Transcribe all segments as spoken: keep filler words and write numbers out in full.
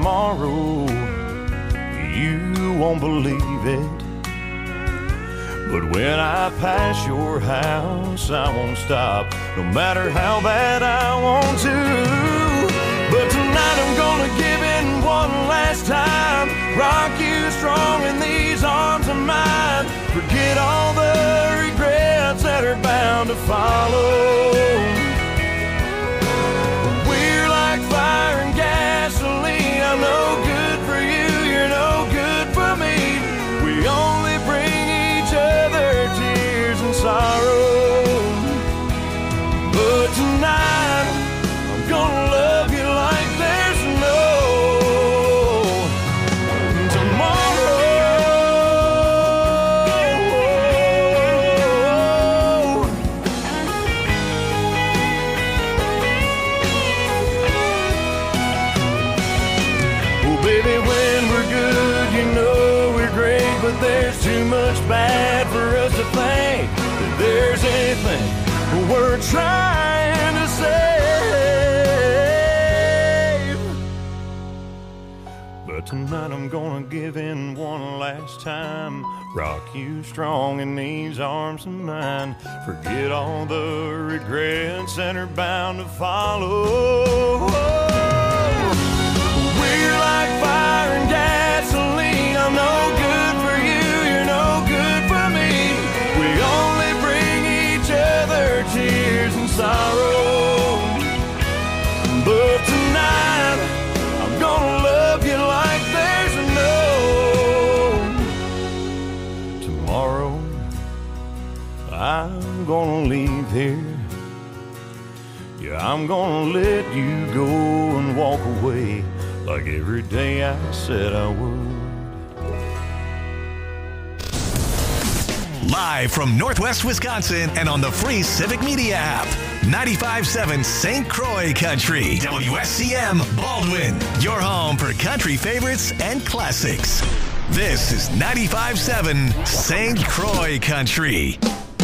tomorrow, you won't believe it. But when I pass your house, I won't stop, no matter how bad I want to. But tonight I'm gonna give in one last time, rock you strong in these arms of mine. Forget all the regrets that are bound to follow. We're like fire and gasoline. I'm no good for you, you're no good for me. We only bring each other tears and sorrow. But tonight I'm gonna love you like there's no tomorrow. Oh baby, when we're good, you know we're great, but there's too much bad for us to think that there's anything we're trying to save. But tonight I'm gonna give in one last time, rock you strong in these arms of mine. Forget all the regrets that are bound to follow. We're like fire and gasoline. I'm no good for you, you're no good for me. We only bring each other tears and sorrow. But tonight I'm gonna love you like there's no tomorrow. I'm gonna leave here. Yeah, I'm gonna let you go and walk away like every day I said I would. Live from Northwest Wisconsin and on the free Civic Media app. ninety-five point seven Saint Croix Country. W S C M Baldwin. Your home for country favorites and classics. This is ninety-five point seven Saint Croix Country.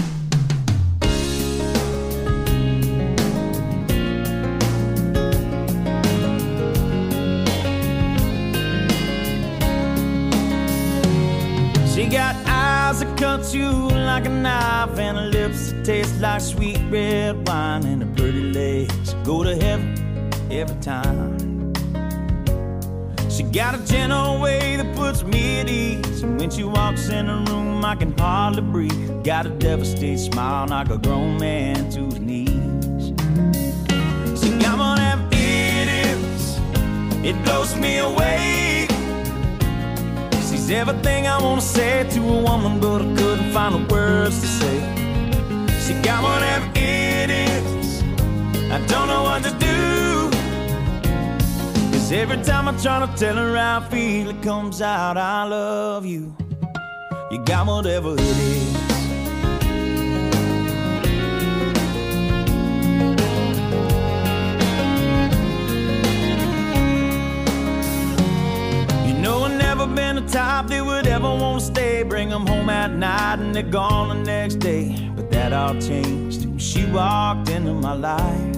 She got eyes that cut you like a knife, and her lips that taste like sweet red wine, and her pretty legs go to heaven every time. She got a gentle way that puts me at ease, and when she walks in the room I can hardly breathe. Got a devastated smile, knock a grown man to his knees. She got one of them idiots, it blows me away. She's everything I want to say to a woman, but I couldn't find the words to say. She got one of them idiots, I don't know what to do. Cause every time I try to tell her how I feel, it comes out, I love you. You got whatever it is. Been the type that would ever want to stay, bring them home at night and they're gone the next day. But that all changed when she walked into my life.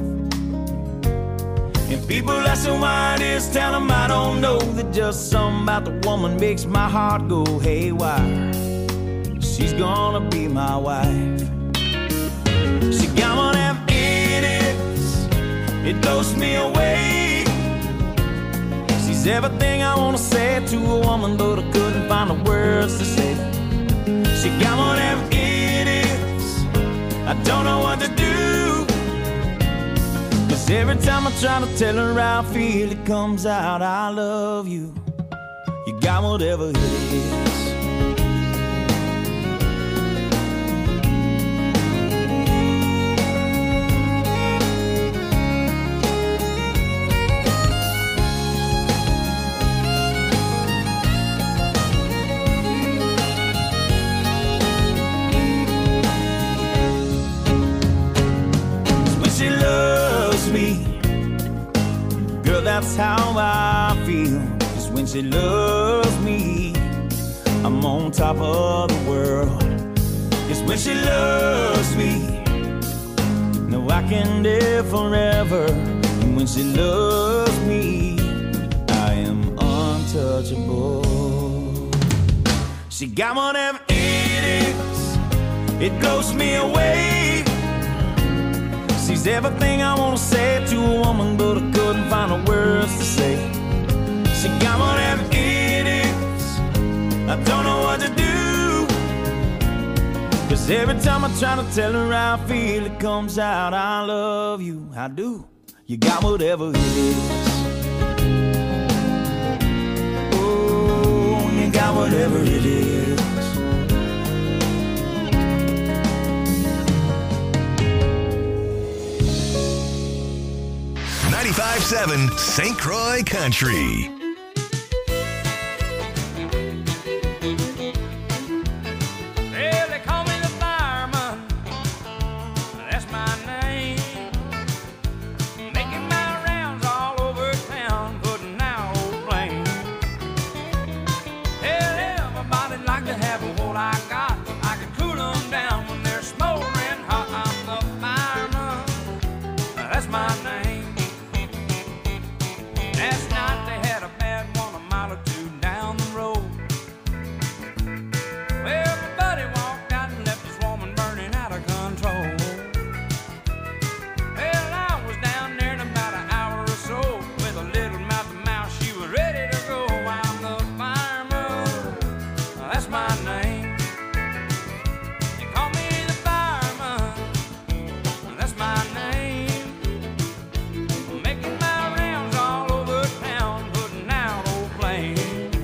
And people ask me why it is, tell them I don't know, that just something about the woman makes my heart go haywire. She's gonna be my wife. She got one of them idiots, it blows me away. She's everything I want to say to a woman, but I couldn't find the words to say. She got one of them idiots, I don't know what to do. Cause every time I try to tell her how I feel, it comes out, I love you. You got whatever it is. That's how I feel. Cause when she loves me, I'm on top of the world. Cause when she loves me, no, I can live forever. And when she loves me, I am untouchable. She got whatever it is, it blows me away. She's everything I want to say to a woman, but I couldn't find the words to say. She got whatever it is, I don't know what to do. Cause every time I try to tell her how I feel, it comes out, I love you, I do. You got whatever it is. Oh, you got whatever it is. ninety-five seven Saint Croix Country. Well, they call me the fireman, that's my name. Making my rounds all over town, putting out old flames. Hell, everybody like to have what I got. I can cool them down when they're smoldering hot. I'm the fireman, that's my name. Last night they had a bad one a mile or two down the road. Well, my buddy walked out and left his woman burning out of control. Well, I was down there in about an hour or so with a little mouth to mouth, she was ready to go. I'm the fireman, that's my name. They call me the fireman, that's my name. Making my rounds all over town, putting out old flames.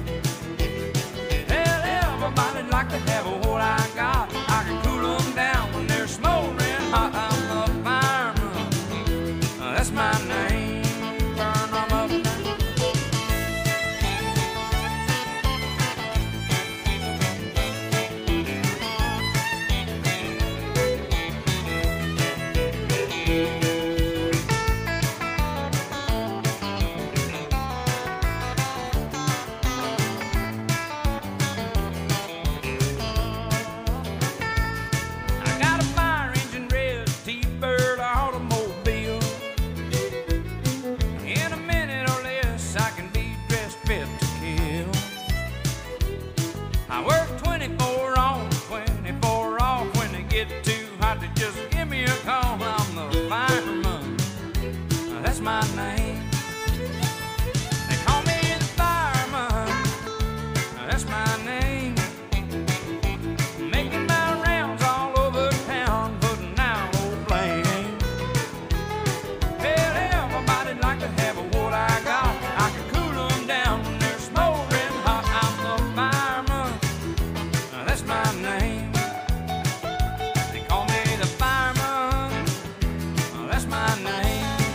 Well, everybody like to have what I got. I can cool them down when they're smoldering hot. I'm the fireman, that's my name. Burn them up now. I got a fire engine red T-Bird automobile. In a minute or less I can be dressed fit to kill. I work twenty-four on, twenty-four off. When they get too hot, they just give me a call. I'm the fireman, that's my name. They call me the fireman, that's my name. Making my rounds all over town, putting out old flames. Well, everybody like to have what I got. I can cool them down when they're smoldering hot. I'm the fireman, that's my name. They call me the fireman, that's my name.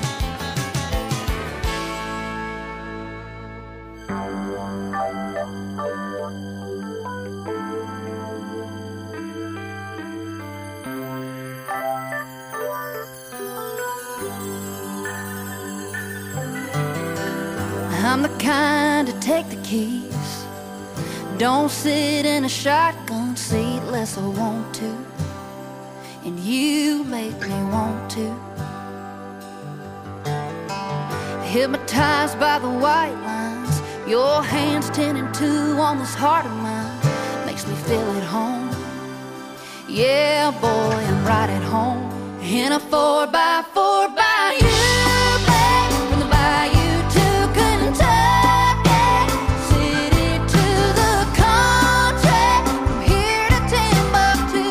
I'm the kind to take the keys, don't sit in a shotgun seat unless I want to, and you make me want to. Hypnotized by the white lines, your hands ten and two on this heart of mine, makes me feel at home. Yeah, boy, I'm right at home in a four by four by you, babe, from the bayou to Kentucky, city to the country, from here to Timbuktu.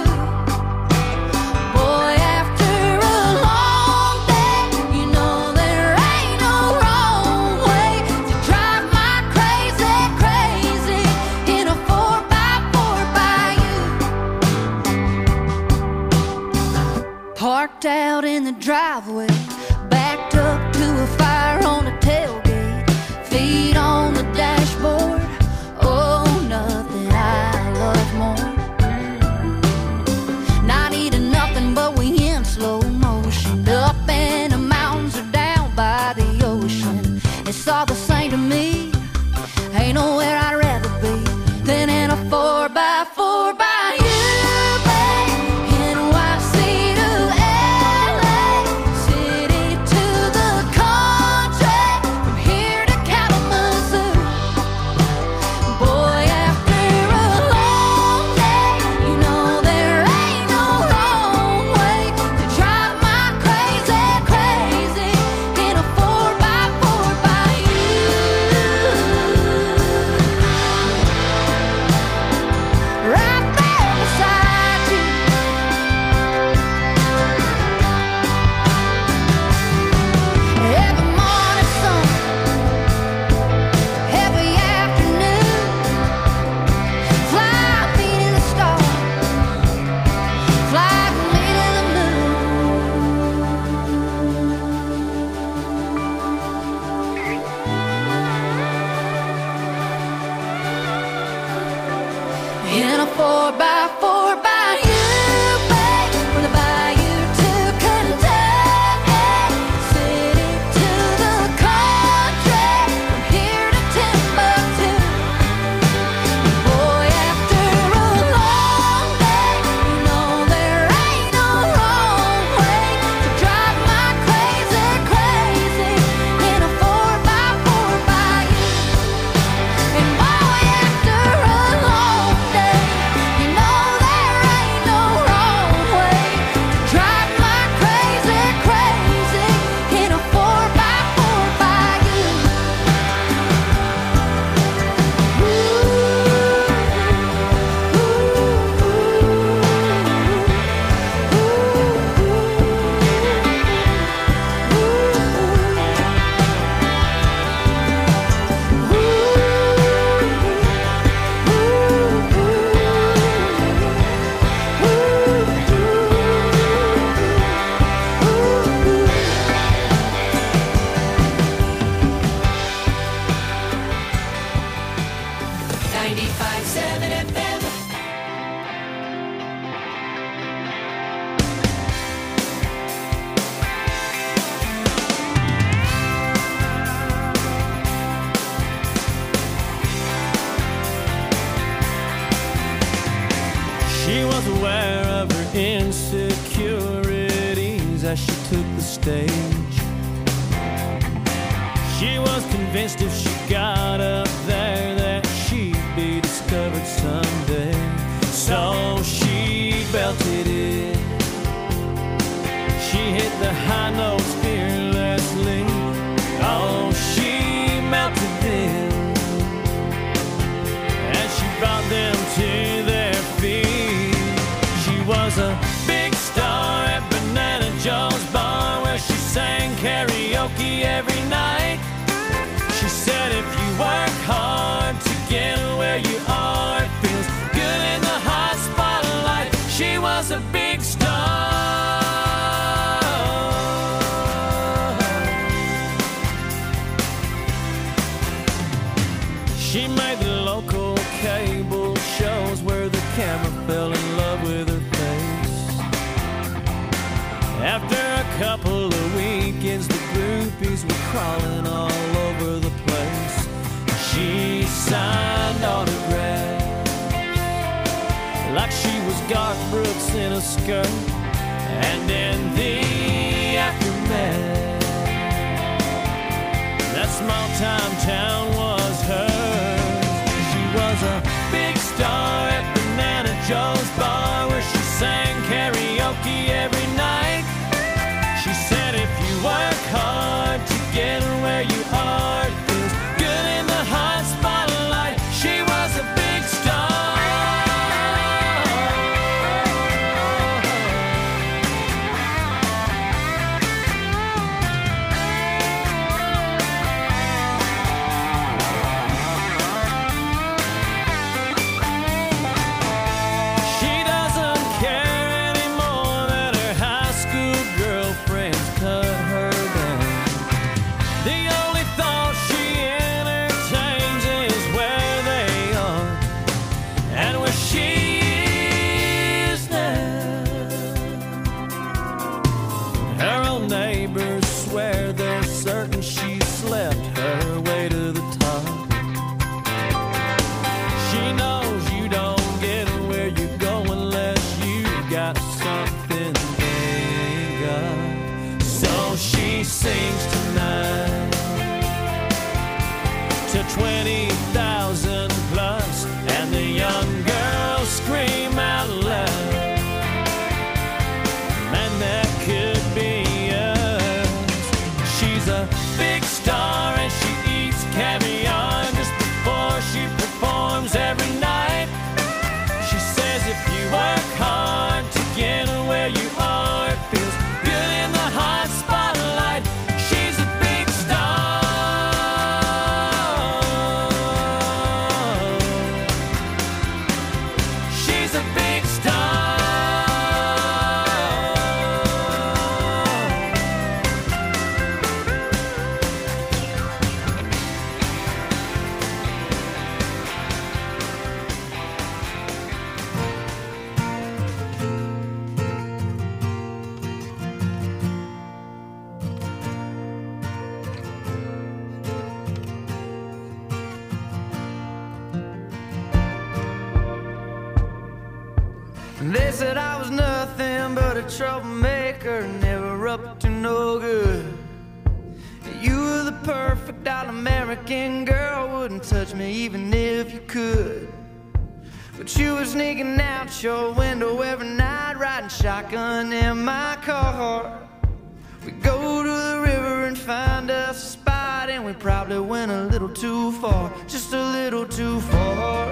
Boy, after a long day, you know there ain't no wrong way to drive my crazy, crazy in a four by four by you. Parked out in the driveway, backed up to a fire on the tailgate, feet on the dashboard. Oh, nothing I love more. Not eating nothing, but we in slow motion, up in the mountains or down by the ocean. It's all the same to me. Ain't nowhere I'd rather be than in a four by four by you. a four by four by you, babe. From the bayou to Kentucky, city to the country, from here to Timbuktu. Boy, after a long day, you know there ain't no wrong way to drive my crazy, crazy in a four by four by you. And boy, after a long day, you know there ain't no wrong way to drive my crazy, crazy in a four by four by you. ninety-five point seven F M. She was aware of her insecurities as she took the stage. She was convinced if she got up there that she'd be discovered someday. So she belted it. She hit the high notes fearlessly. Oh, she melted them as she brought them to their feet. She was a big star at Banana Joe's bar where she sang karaoke every night. She said if you work hard to get where you are, it feels good in the hot spotlight. She was a big star. She made the local cable shows where the camera fell in love with her face. After a couple of weekends, the groupies were crawling all over the place. She signed autographs like she was Garth Brooks in a skirt. And in the aftermath, that small time town was hers. She was a big star at Banana Joe's bar where she sang karaoke every night. She said if you work hard to get where you are, it feels good in the hot spotlight. She was a big star. They said I was nothing but a troublemaker, never up to no good. You were the perfect all-American girl, wouldn't touch me even if you could. But you were sneaking out your window every night, riding shotgun in my car. We go to the river and find us a spot, and we probably went a little too far, just a little too far.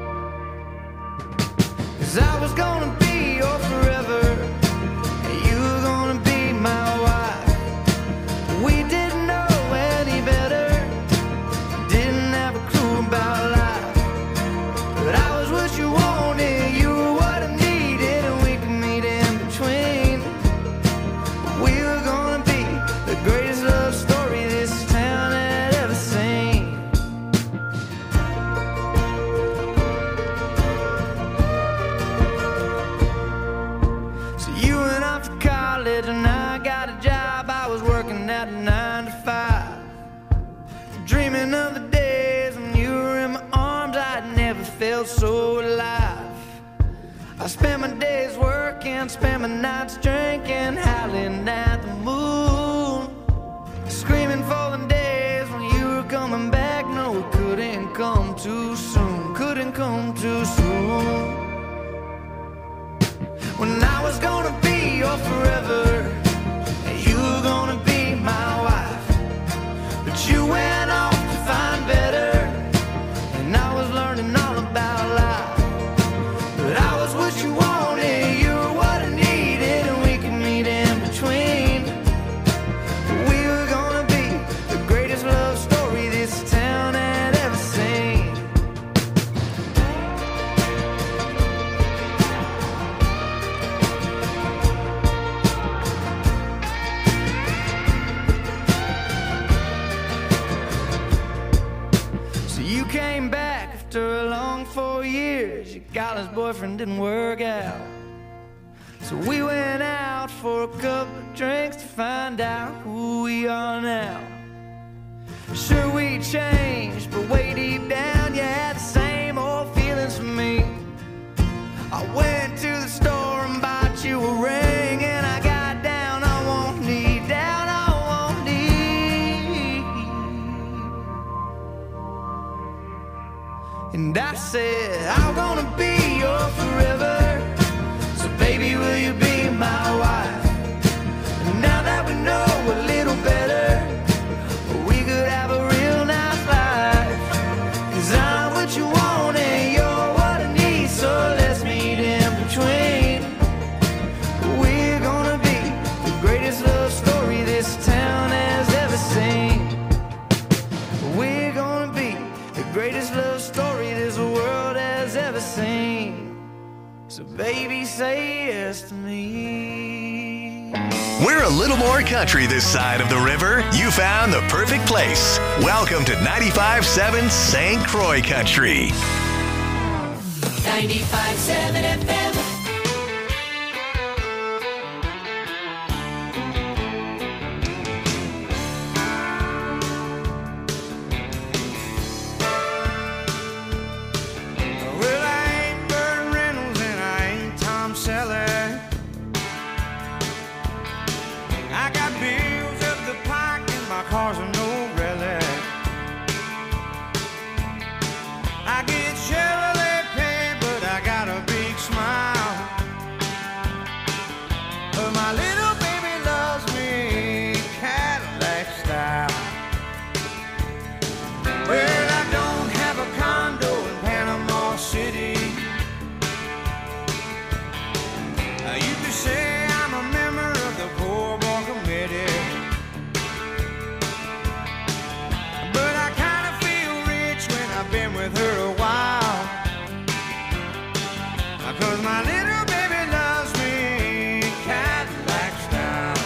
'Cause I was gonna be your forever, and you were gonna be my wife. We didn't know any better, didn't have a clue about life. But I was what you wanted, you were what I needed, and we could meet in between. We were gonna be the greatest love story this town had ever seen. So you went off to college and I got a job. I was working at a nine to five, dreaming of the days when you were in my arms. I'd never felt so alive. I spent my days working, spent my nights drinking, howling at the moon, screaming for the days when you were coming back. No, it couldn't come too soon, couldn't come too soon. When I was gonna be your forever, and you were gonna be my wife. But you went off to find better, and I was learning all about life. But I was what you wanted, you were what I needed, and we could meet in between. We were gonna be the greatest love story this town had ever seen. So you came back after a long four years. Your college boyfriend didn't work out, so we went out for a couple of drinks to find out who we are now. Sure, we changed, but way deep down you had the same old feelings for me. I went to the store and bought you a ring, and I got down on one knee, down on one knee. And I said, I'm gonna be your forever, so baby, will you be my wife? And now that we know a little better, we could have a real nice life. 'Cause I'm what you want and you're what I need, so let's meet in between. We're gonna be the greatest love story this town has ever seen. We're gonna be the greatest love story this world has ever seen. So baby, say yes to me. We're a little more country this side of the river. You found the perfect place. Welcome to ninety-five point seven Saint Croix Country. ninety-five point seven F M. Well, I ain't Burt Reynolds and I ain't Tom Selleck. I got bills up the pike and my car's a no relic. I get Chevrolet pay, but I got a big smile. But my little baby loves me Cadillac style. Well, I don't have a condo in Panama City. Uh, you could say I'm a member of the Poor Boy Committee. But I kind of feel rich when I've been with her a while. Uh, 'Cause my little baby loves me Cadillac style.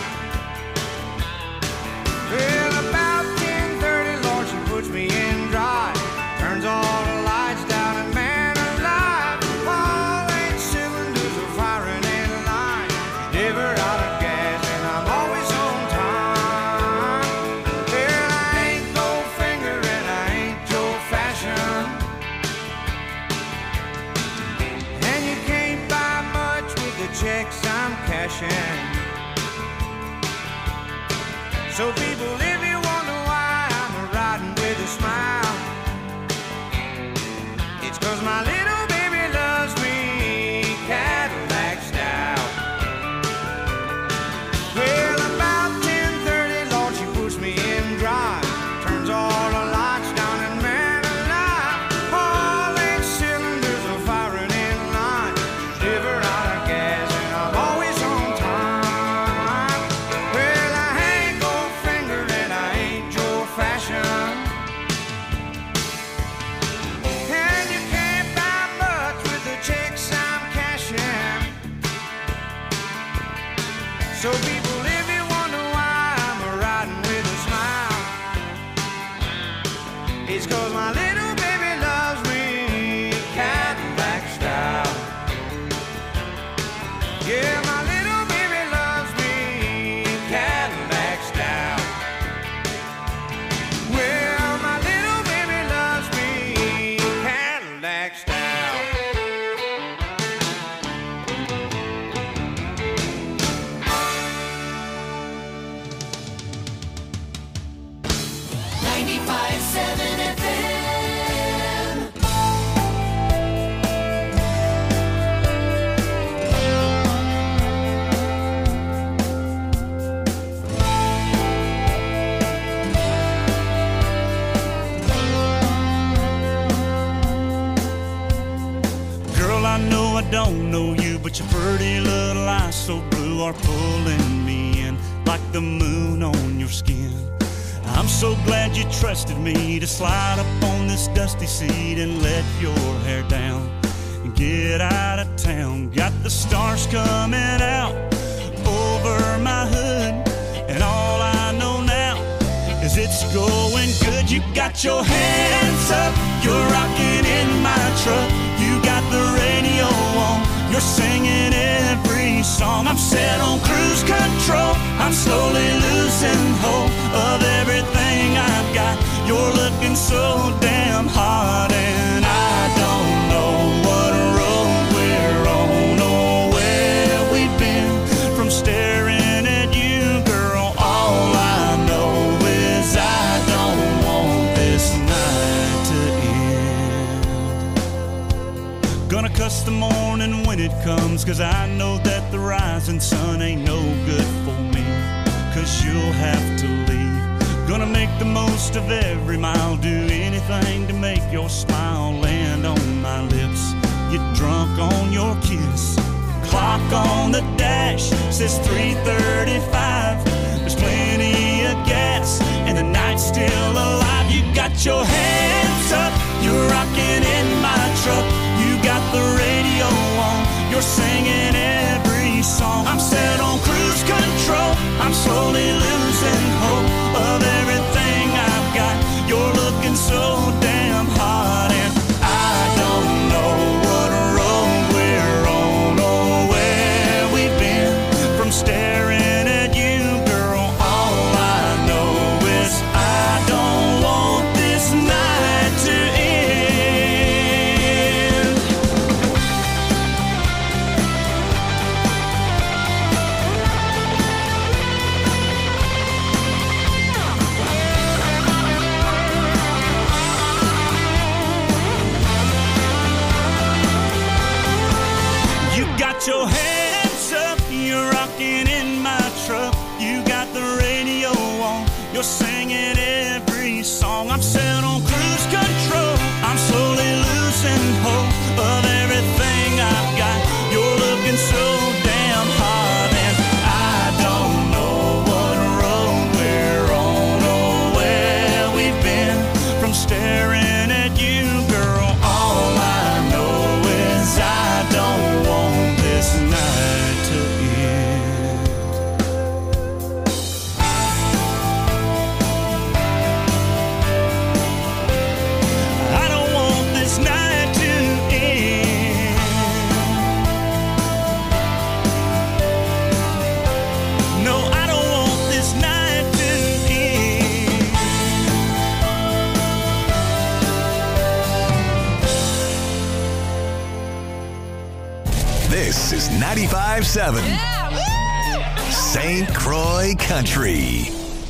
Well, about ten thirty, Lord, she puts me in drive, turns all the lights down, and man alive, all eight cylinders are firing in line. Never out of gas, and I'm always on time. Well, I ain't Goldfinger and I ain't Joe Fashion, checks I'm cashing. So people, if you wonder why I'm riding with a smile, it's 'cause my little baby loves me Cadillac style. Well, about ten thirty, Lord, she puts me in drive, turns all the lights down, and man alive, all eight cylinders are firing in line, deliver out of gas, and I'm always on time. Well, I ain't gold-fingered and I ain't Joe Fashion, and you can't buy much with the checks I'm cashing. So people, if you wonder why I'm riding with a smile, it's 'cause my little baby loves me Cadillac style. Yeah, my little baby loves me Cadillac style. Well, my little baby loves me Cadillac style. ninety-five seven F M. Girl, I know I don't know you, but your pretty little eyes so blue are pulling me in like the moon on your skin. I'm so glad you trusted me to slide up on this dusty seat and let your hair down and get out of town. Got the stars coming out over my hood, and all I know now is it's going good. You got your hands up, you're rocking in my truck. You got the radio on, you're singing every song. I'm set on cruise control, I'm slowly losing hope of everything I've got. You're looking so damn hot, and I don't know what road we're on or where we've been from staring at you, girl. All I know is I don't want this night to end. Gonna cuss the morning when it comes, 'cause I know that the rising sun ain't no good for me, 'cause you'll have to leave. Gonna make the most of every mile, do anything to make your smile land on my lips. Get drunk on your kiss. Clock on the dash says three thirty-five. There's plenty of gas and the night's still alive. You got your hands up, you're rocking in my truck. You got the radio on, you're singing every song. I'm set on cruise control, I'm slowly losing hope of everything I've got. You're looking so damn hot, and I don't know what road we're on or where we've been from staring at you, girl. All I know is I don't This is ninety-five seven Saint Croix Country.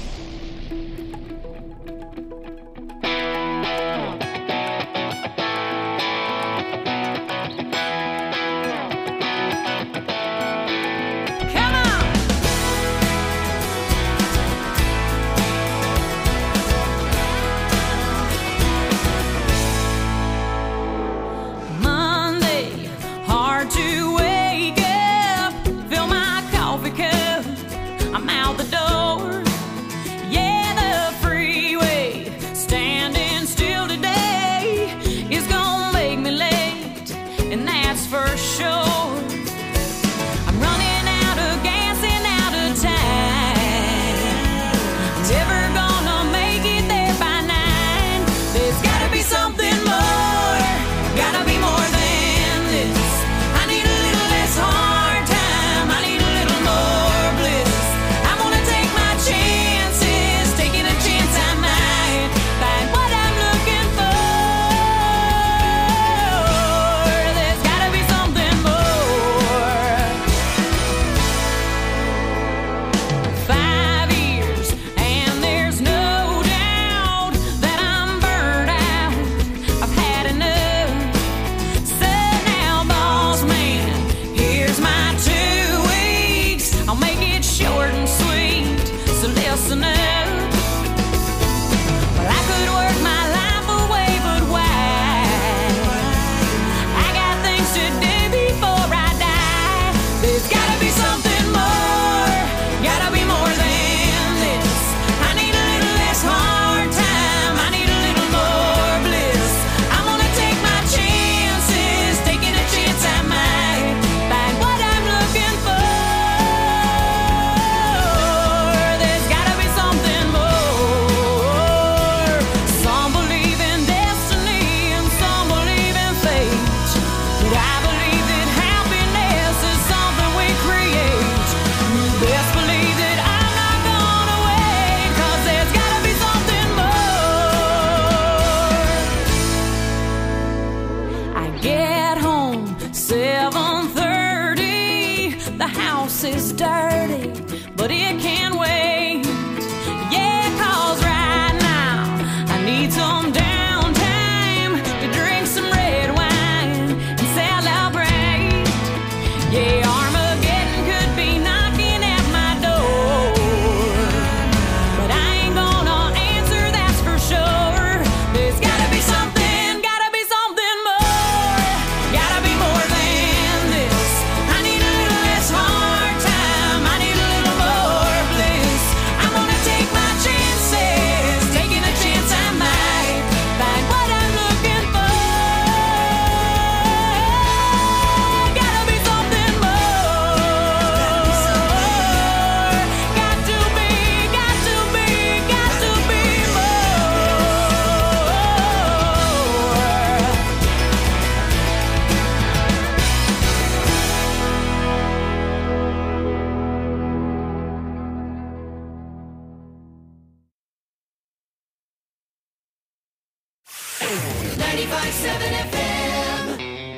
ninety-five seven F M.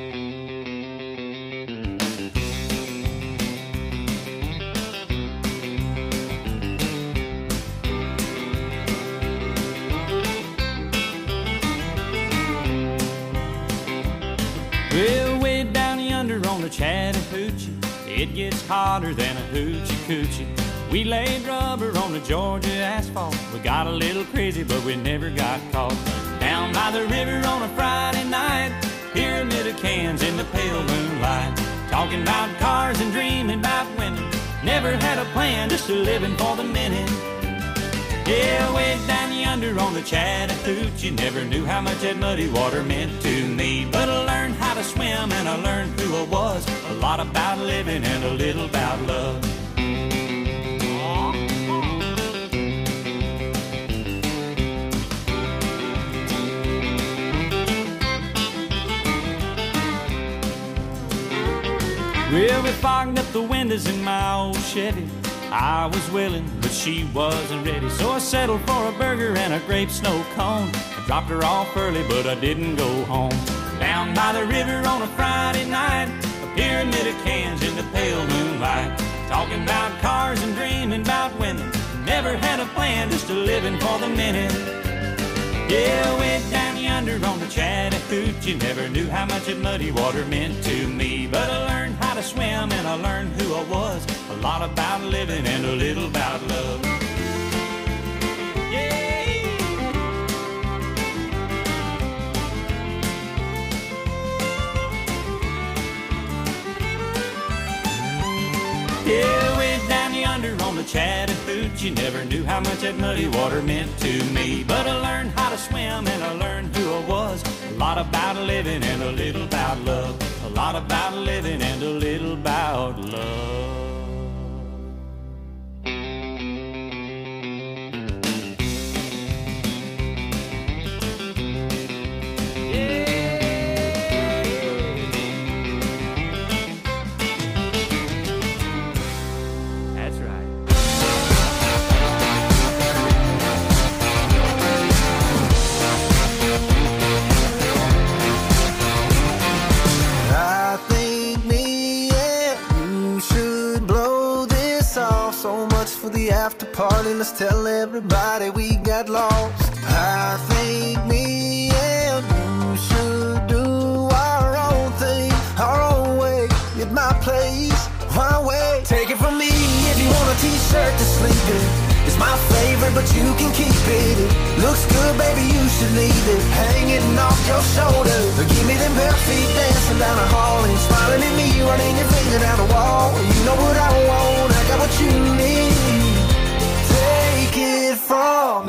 Well, way down yonder on the Chattahoochee, it gets hotter than a hoochie coochie. We laid rubber on the Georgia asphalt. We got a little crazy, but we never got caught. Down by the river on a Friday night, pyramid of cans in the pale moonlight. Talking about cars and dreaming about women. Never had a plan, just a living for the minute. Yeah, way down yonder on the Chattahoochee, never knew how much that muddy water meant to me. But I learned how to swim and I learned who I was. A lot about living and a little about love. Well, we fogged up the windows in my old Chevy. I was willing, but she wasn't ready. So I settled for a burger and a grape snow cone. I dropped her off early, but I didn't go home. Down by the river on a Friday night, a pyramid of cans in the pale moonlight, talking about cars and dreaming about women. Never had a plan, just a living for the minute. Yeah, went down yonder on the Chattahoochee. Never knew how much that muddy water meant to me, but I learned how to swim and I learned who I was. A lot about living and a little about love. Yeah. Yeah, went down yonder on the Chattahoochee. Never knew how much that muddy water meant to me, but I learned how to swim and I learned who I was. A lot about living and a little about love. A lot about living and a little about love. After party, let's tell everybody we got lost. I think me and you should do our own thing, our own way, at my place, my way. Take it from me if you want a t-shirt to sleep in. It's my favorite, but you can keep it. It looks good, baby, you should leave it hanging off your shoulder. Give me them bare feet dancing down the hall and smiling at me, running your finger down the wall. You know what I want, I got what you need. Take it from me.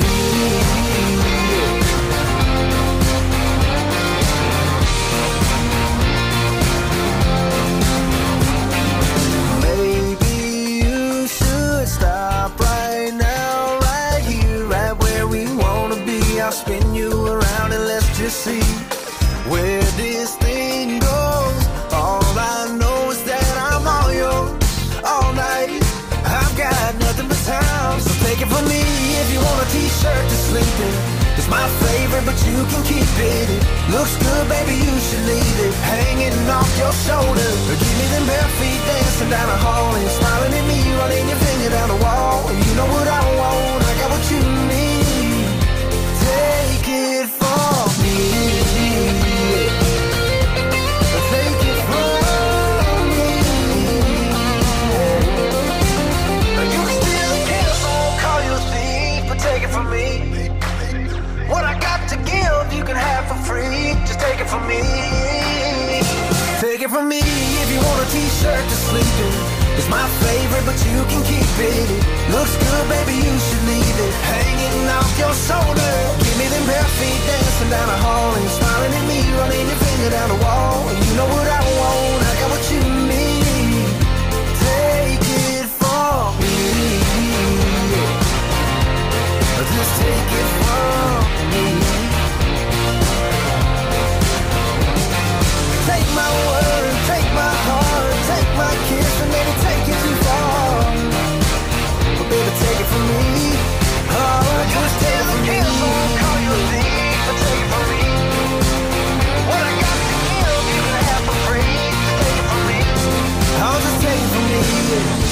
Maybe you should stop right now, right here, right where we wanna be. I'll spin you around and let's just see where this thing goes. All I know is that I'm all yours all night. I've got nothing but time, so take it from me if you want a t-shirt to sleep in. It's my favorite, but you can keep it. It looks good, baby, you should leave it hanging off your shoulder. Give me them bare feet dancing down the hall and smiling at me, running your finger down the wall. You know what I want, I got what you need. Take it from me. Take it from me. You can still kill, so I'll call you a thief, but take it from me. What I got to give, you can have for free. Just take it from me. Take it from me if you want a t-shirt to sleep in. It's my favorite, but you can keep it. It looks good, baby, you should leave it hanging off your shoulder. Give me them bare feet dancing down the hall and smiling at me, running your finger down the wall. You know what I want, I got what you need. Take it from me. Just take it from me. Take my word, take my heart, take my kiss, and maybe take it too far. But baby, take it from me. Oh, just take it from me. I'll call you a thief, but take it from me. What I got to give, you can have for free. Just take it from me. I'll just take it from me.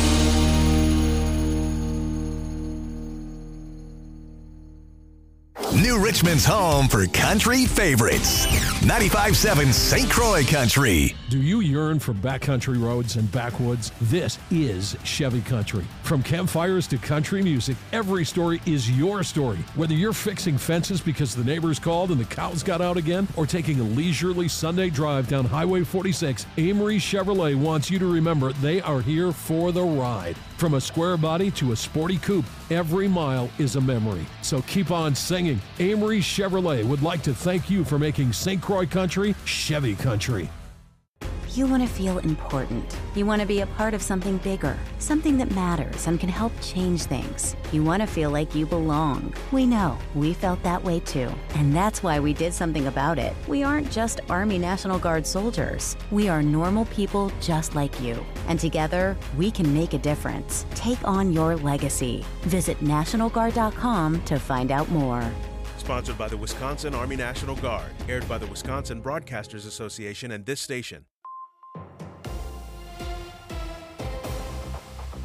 New Richmond's home for country favorites. ninety-five point seven Saint Croix Country. Do you yearn for backcountry roads and backwoods? This is Chevy Country. From campfires to country music, every story is your story. Whether you're fixing fences because the neighbors called and the cows got out again, or taking a leisurely Sunday drive down Highway forty-six, Amory Chevrolet wants you to remember they are here for the ride. From a square body to a sporty coupe, every mile is a memory. So keep on singing. Amory Chevrolet would like to thank you for making Saint Croix Country Chevy Country. You want to feel important. You want to be a part of something bigger, something that matters and can help change things. You want to feel like you belong. We know. We felt that way too. And that's why we did something about it. We aren't just Army National Guard soldiers. We are normal people just like you. And together, we can make a difference. Take on your legacy. Visit National Guard dot com to find out more. Sponsored by the Wisconsin Army National Guard. Aired by the Wisconsin Broadcasters Association and this station.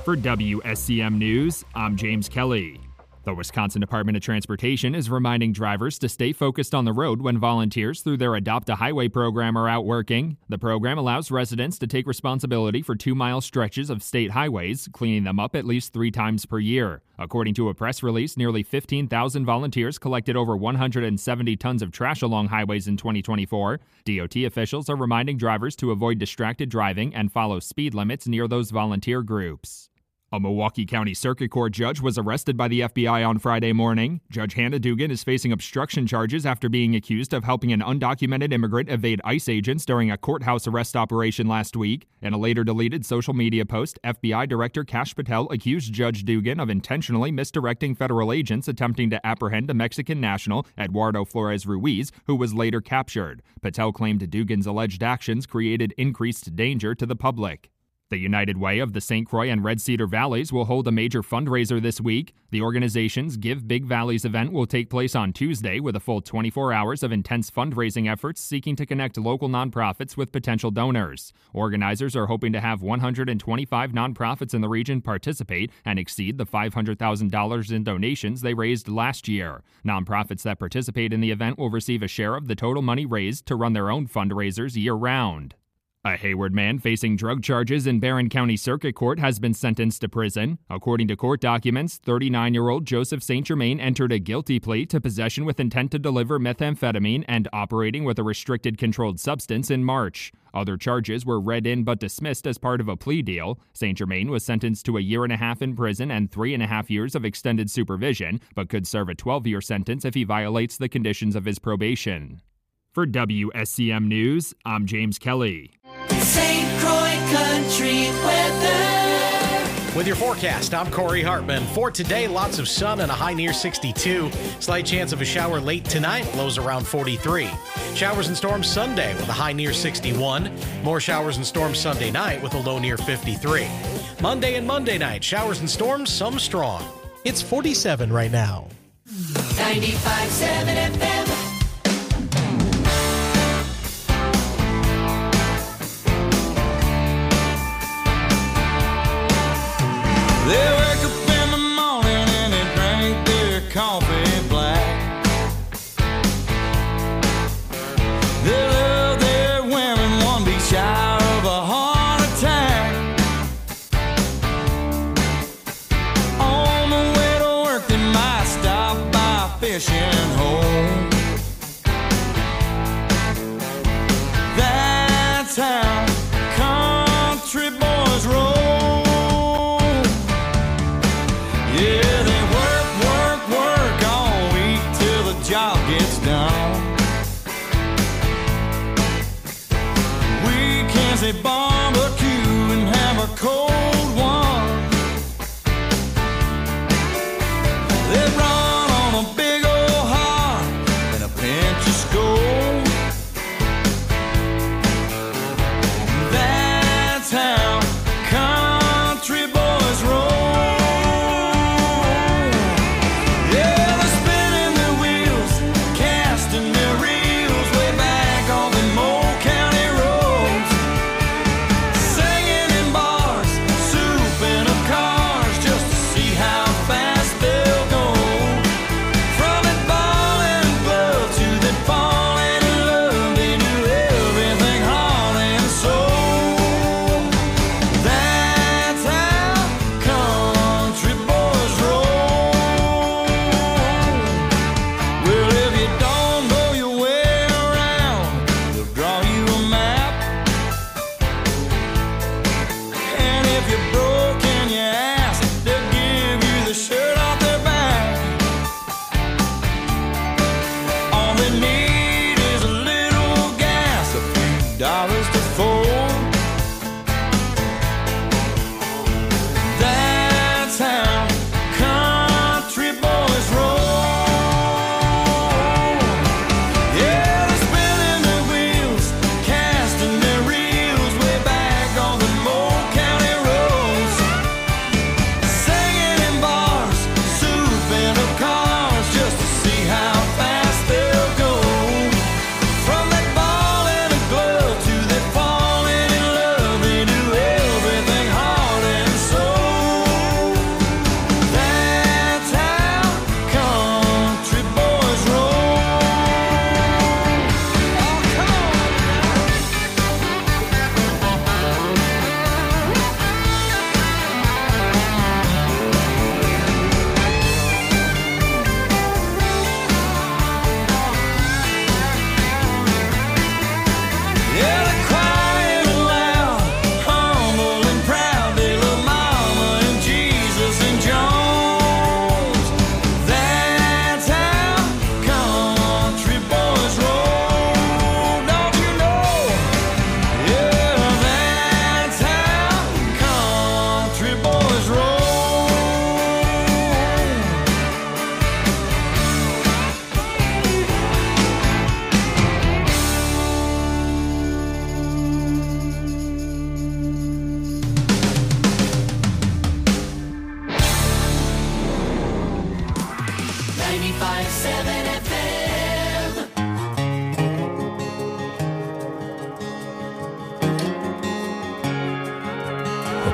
For W S C M News, I'm James Kelly. The Wisconsin Department of Transportation is reminding drivers to stay focused on the road when volunteers through their Adopt a Highway program are out working. The program allows residents to take responsibility for two-mile stretches of state highways, cleaning them up at least three times per year. According to a press release, nearly fifteen thousand volunteers collected over one hundred seventy tons of trash along highways in twenty twenty-four. D O T officials are reminding drivers to avoid distracted driving and follow speed limits near those volunteer groups. A Milwaukee County Circuit Court judge was arrested by the F B I on Friday morning. Judge Hannah Dugan is facing obstruction charges after being accused of helping an undocumented immigrant evade ICE agents during a courthouse arrest operation last week. In a later deleted social media post, F B I Director Kash Patel accused Judge Dugan of intentionally misdirecting federal agents attempting to apprehend a Mexican national, Eduardo Flores Ruiz, who was later captured. Patel claimed Dugan's alleged actions created increased danger to the public. The United Way of the Saint Croix and Red Cedar Valleys will hold a major fundraiser this week. The organization's Give Big Valleys event will take place on Tuesday with a full twenty-four hours of intense fundraising efforts seeking to connect local nonprofits with potential donors. Organizers are hoping to have one hundred twenty-five nonprofits in the region participate and exceed the five hundred thousand dollars in donations they raised last year. Nonprofits that participate in the event will receive a share of the total money raised to run their own fundraisers year-round. A Hayward man facing drug charges in Barron County Circuit Court has been sentenced to prison. According to court documents, thirty-nine-year-old Joseph Saint Germain entered a guilty plea to possession with intent to deliver methamphetamine and operating with a restricted controlled substance in March. Other charges were read in but dismissed as part of a plea deal. Saint Germain was sentenced to a year and a half in prison and three and a half years of extended supervision, but could serve a twelve-year sentence if he violates the conditions of his probation. For W S C M News, I'm James Kelly. Saint Croix Country weather. With your forecast, I'm Corey Hartman. For today, lots of sun and a high near sixty-two. Slight chance of a shower late tonight, lows around forty-three. Showers and storms Sunday with a high near sixty-one. More showers and storms Sunday night with a low near fifty-three. Monday and Monday night, showers and storms, some strong. It's forty-seven right now. ninety-five point seven F M. They wake up in the morning and they drink their coffee black. They love their women, one be shy of a heart attack. On the way to work they might stop by a fishing hole. That's how country boys roll. Job gets done. Weekends they barbecue and have a cold one. They run on a big old heart and a pinch of Skol. That's how country boys roll.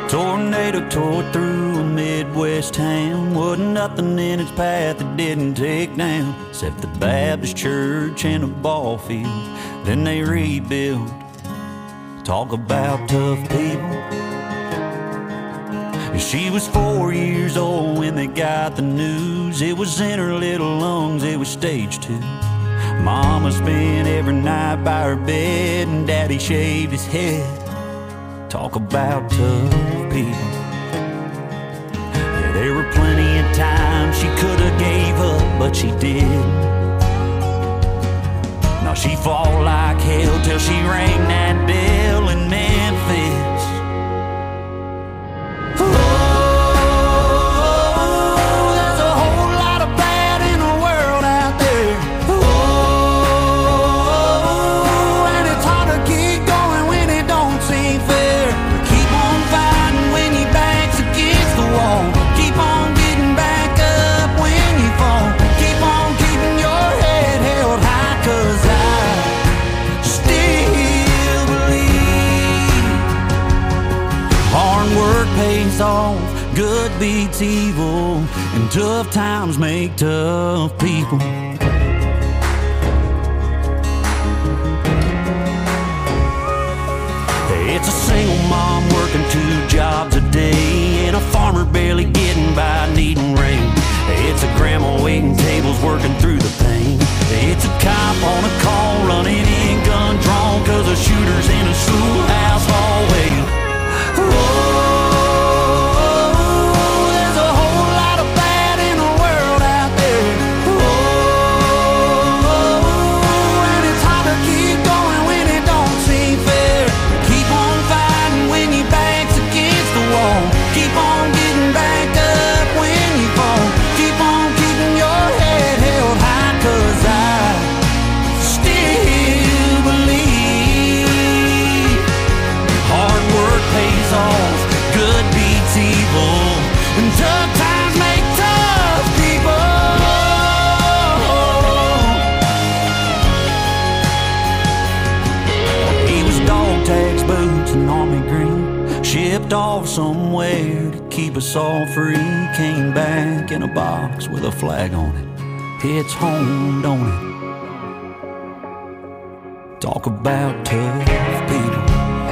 Tornado tore through a Midwest town. Wasn't nothing in its path that didn't take down, except the Baptist church and a ball field. Then they rebuilt. Talk about tough people. She was four years old when they got the news. It was in her little lungs, it was stage two. Mama spent every night by her bed, and Daddy shaved his head. Talk about tough people. Yeah, there were plenty of times she could have gave up, but she didn't. Now she fought like hell till she rang that bell in Memphis. Off, good beats evil, and tough times make tough people. It's a single mom working two jobs a day, and a farmer barely getting by needing rain. It's a grandma waiting tables working through the pain. It's a cop on a call running in gun drawn, cause a shooter's in a schoolhouse hallway. Whoa. Shipped off somewhere to keep us all free. Came back in a box with a flag on it. It's home, don't it? Talk about tough people.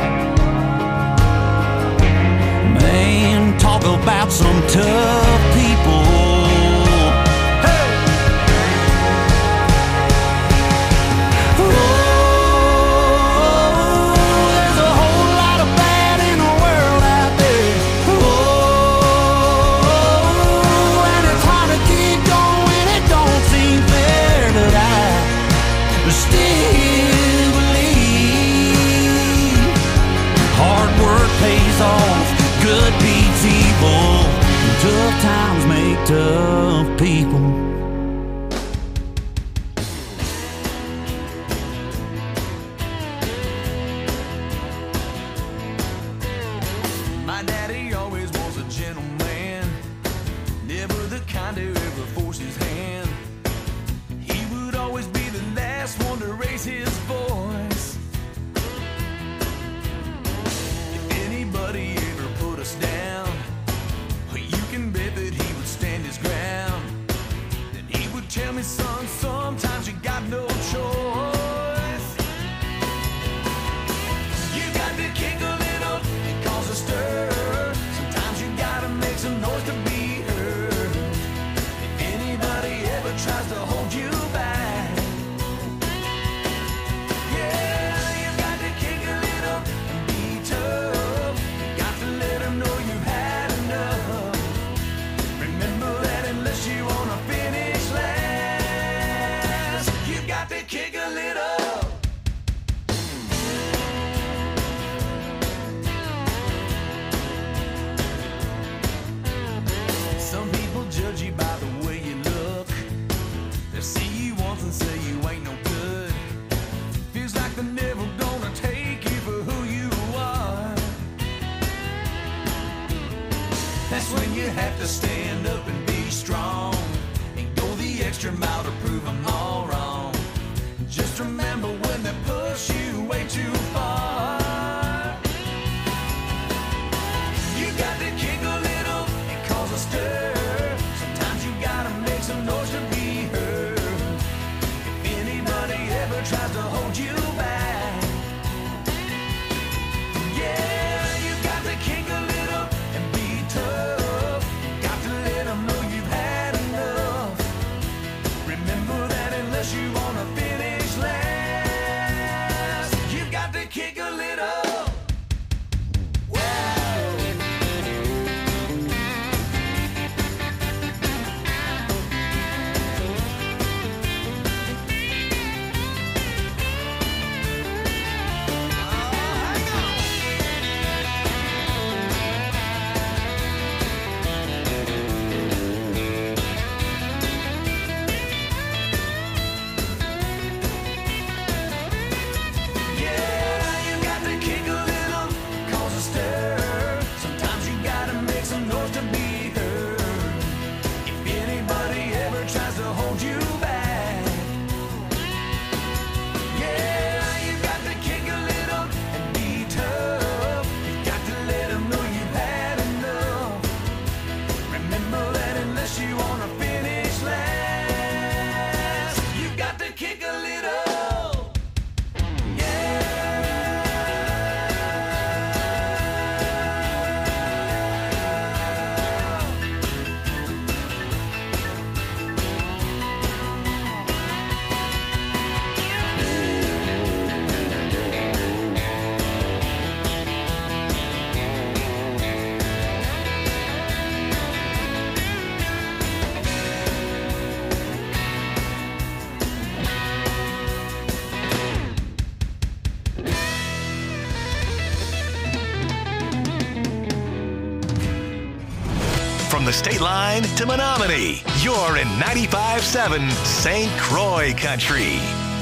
Man, talk about some tough people. Good beats evil, tough times make tough people. My daddy always was a gentleman, never the kind to ever force his hand. He would always be the last one to raise his voice. If anybody down, you can bet that he would stand his ground. Then he would tell me, son, sometimes you got no choice. You got to kick a little and cause a stir. Sometimes you gotta make some noise to be heard. If anybody ever tries to hold you back, yeah, you got to kick a little and be tough. You wanna finish last, you got to kick a little. Some people judge you by the way you look. They see you once and say you ain't no good. Feels like they're never gonna take you for who you are. That's when you have to stand up and be strong and go the extra mile to prove them all wrong. Just remember when they push you way too far, you the state line to Menominee. You're in ninety-five seven Saint Croix Country.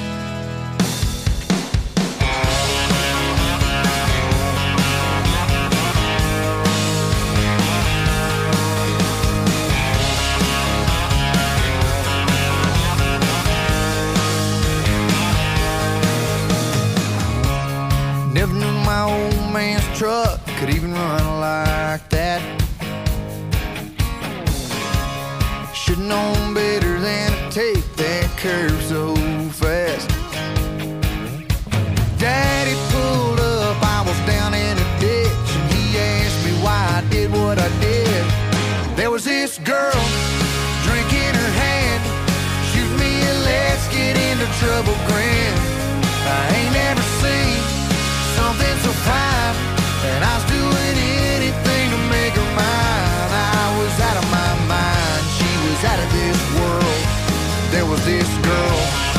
Never knew my old man's truck could even run like that. Should've known better than to take that curve so fast. Daddy pulled up, I was down in a ditch, and he asked me why I did what I did. There was this girl, drink in her hand, shoot me a let's get into trouble grin. I ain't never seen something so fine, and I was doing anything to make her mine. I was out of my mind, she was out of this world. There was this girl.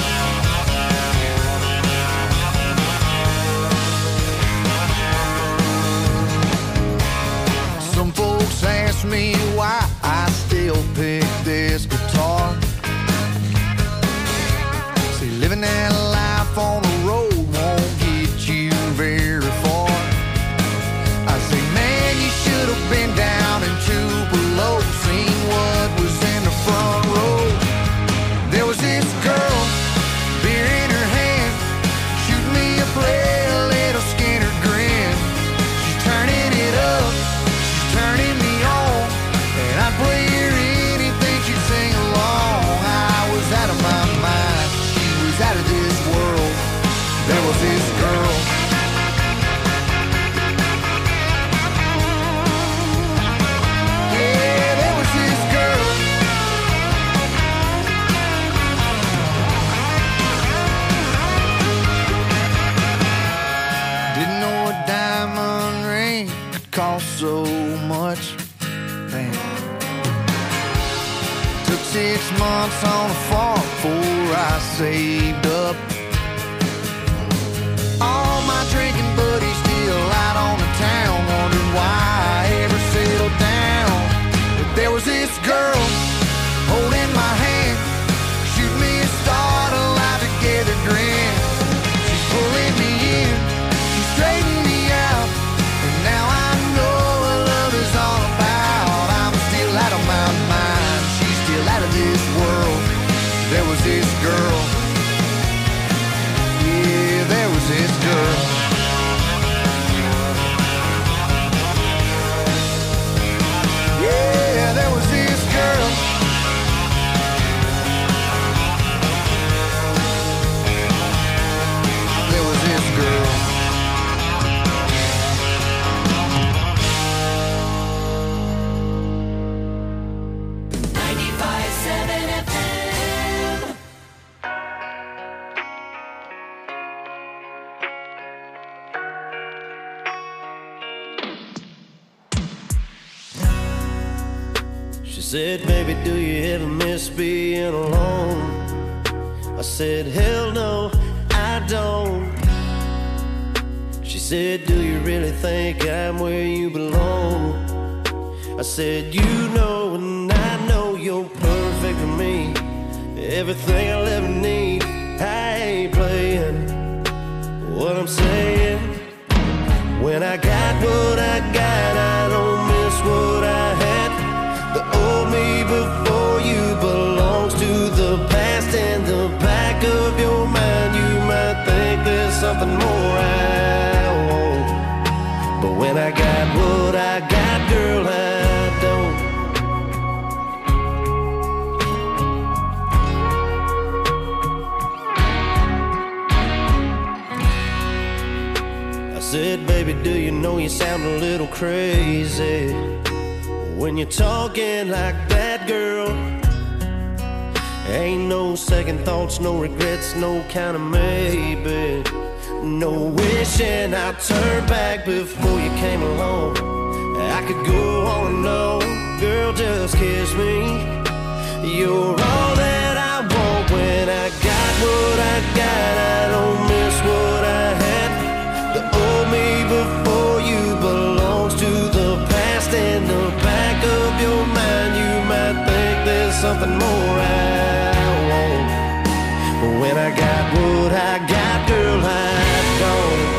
Some folks ask me why I still pick this guitar. See, living that life on the road won't get you very far. I say, man, you should have been down in Tupelo, seen what was in the front row. There was this girl, beer in her hand, shooting me a play, a little Skinner grin. She's turning it up, she's turning me on, and I'd play her anything she'd sing along. I was out of my mind, she was out of this world. There was this girl. Yeah, there was this girl. Didn't know a diamond ring could cost so much. Damn. Took six months on a farm before I saved up. All my drinking buddies still out on the town, wondering why I ever settled down. But there was this girl holding my hand, shoot me a start a life together grin. She's pulling me in, she's straightening me out, and now I know what love is all about. I'm still out of my mind, she's still out of this world. There was this girl. Yeah, there was this girl. Yeah, there was this girl. There was this girl. ninety-five seven F M. She said, baby, do you ever miss being alone? I said, hell no, I don't. She said, do you really think I'm where you belong? I said, you know and I know you're perfect for me. Everything I'll ever need, I ain't playing. What I'm saying, when I got what I got, I don't miss what I had. The old me before you belongs to the past. In the back of your mind, you might think there's something more I want. But when I got what I got, girl, I don't. I said, baby, do you know you sound a little crazy when you're talking like that, girl? Ain't no second thoughts, no regrets, no kind of maybe. No wishing I'd turn back before you came along. I could go on and on, girl, just kiss me. You're all that I want. When I got what I got, I don't miss what I had. The old me before you belongs to the past. In the back of your mind, something more I want. But when I got what I got, girl, I don't.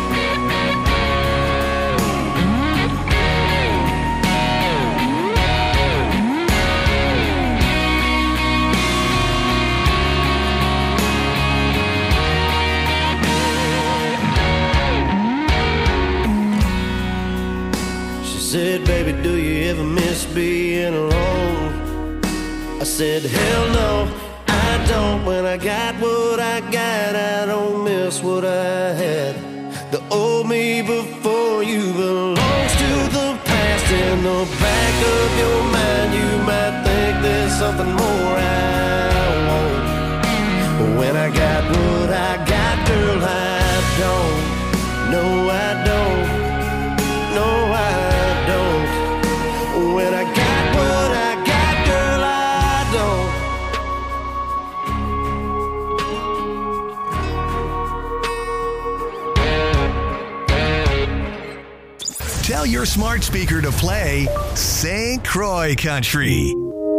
Said, baby, do you ever miss being alone? I said, hell no, I don't. When I got what I got, I don't miss what I had. The old me before you belongs to the past. In the back of your mind, you might think there's something more I want. But when I got what I got, girl, I don't. No, I don't. No, I don't. When I got what I got, girl, I don't. Tell your smart speaker to play Saint Croix Country.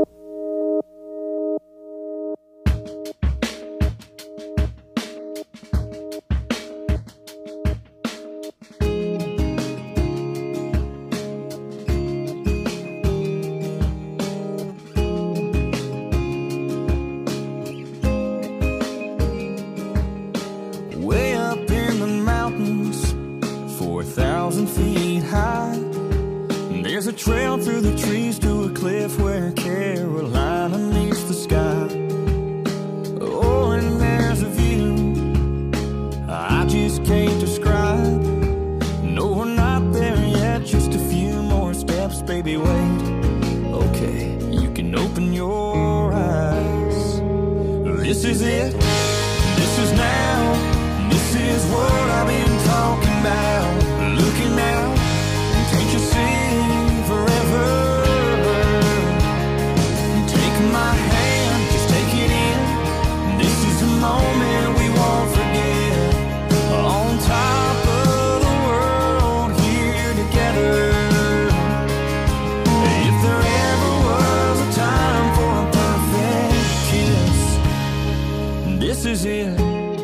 Trail through the trees to a cliff where Carolina meets the sky. Oh, and there's a view I just can't describe. No, we're not there yet, just a few more steps, baby, wait. Okay, you can open your eyes. This is it, this is now, this is what I've been talking about. Looking out, can't you see? Moment we won't forget. On top of the world, here together. If there ever was a time for a perfect kiss, this is it.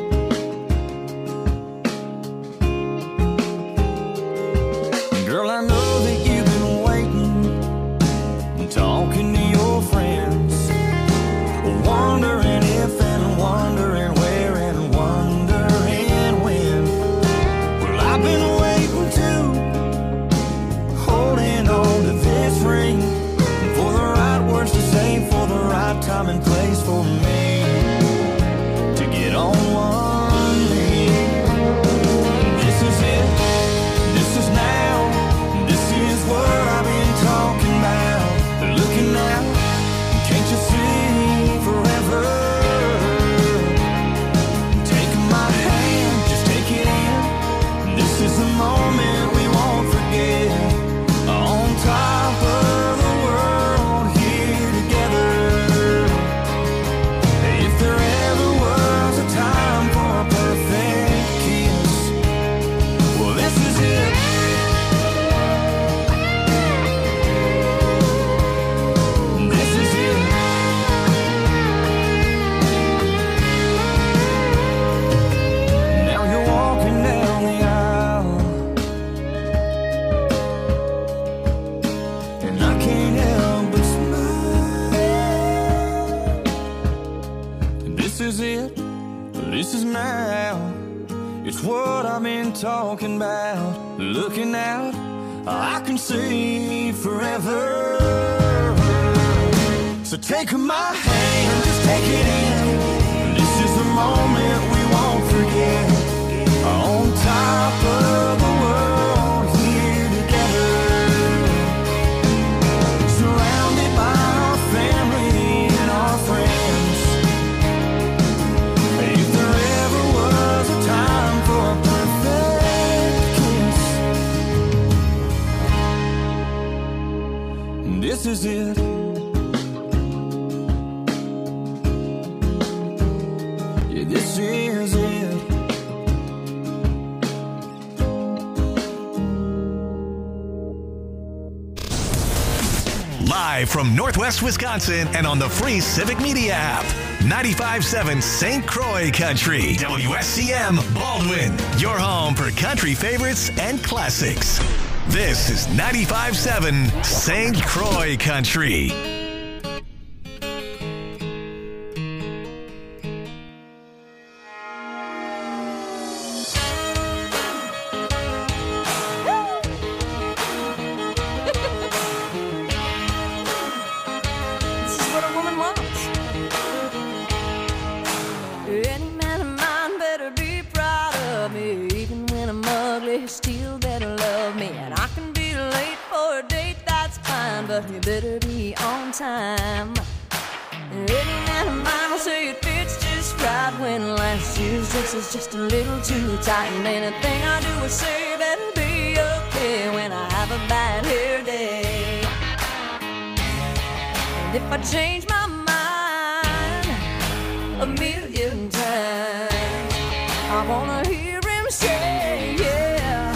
Girl, I know that you've been waiting, talking to your friends, wondering if and wondering where and wondering when. Well, I've been waiting too, holding on to this ring, for the right words to say, for the right time and place for me to get on one knee. This is it, this is now, this is what I've been talking about. Looking out, can't you see forever? This is a moment we won't forget. On top of the world, here together. If there ever was a time for a perfect kiss, well, this is it. This is it. Now you're walking down the aisle, and I can't help but smile. This is it, this is now. It's what I've been talking about. Looking out, I can see forever. So take my hand, just take it in. This is the moment we won't forget. On top of the world, here together. Surrounded by our family and our friends. If there ever was a time for a perfect kiss, this is it. Yeah, this is it. Live from Northwest Wisconsin and on the free Civic Media app. ninety-five point seven Saint Croix Country. W S C M Baldwin. Your home for country favorites and classics. This is ninety-five point seven Saint Croix Country. But you better be on time. Any man of mine will say it fits just right when last year's dress is just a little too tight. And anything I do or say better be okay when I have a bad hair day. And if I change my mind a million times, I wanna hear him say, yeah.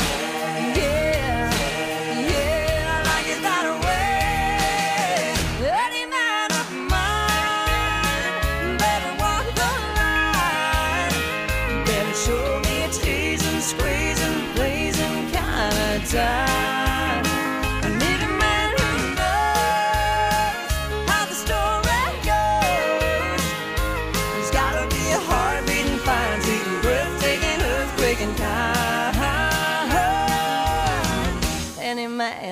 I need a man who knows how the story goes. There's gotta be a heart-beating, fine, sweet, breathtaking, earthquaking kind. Any man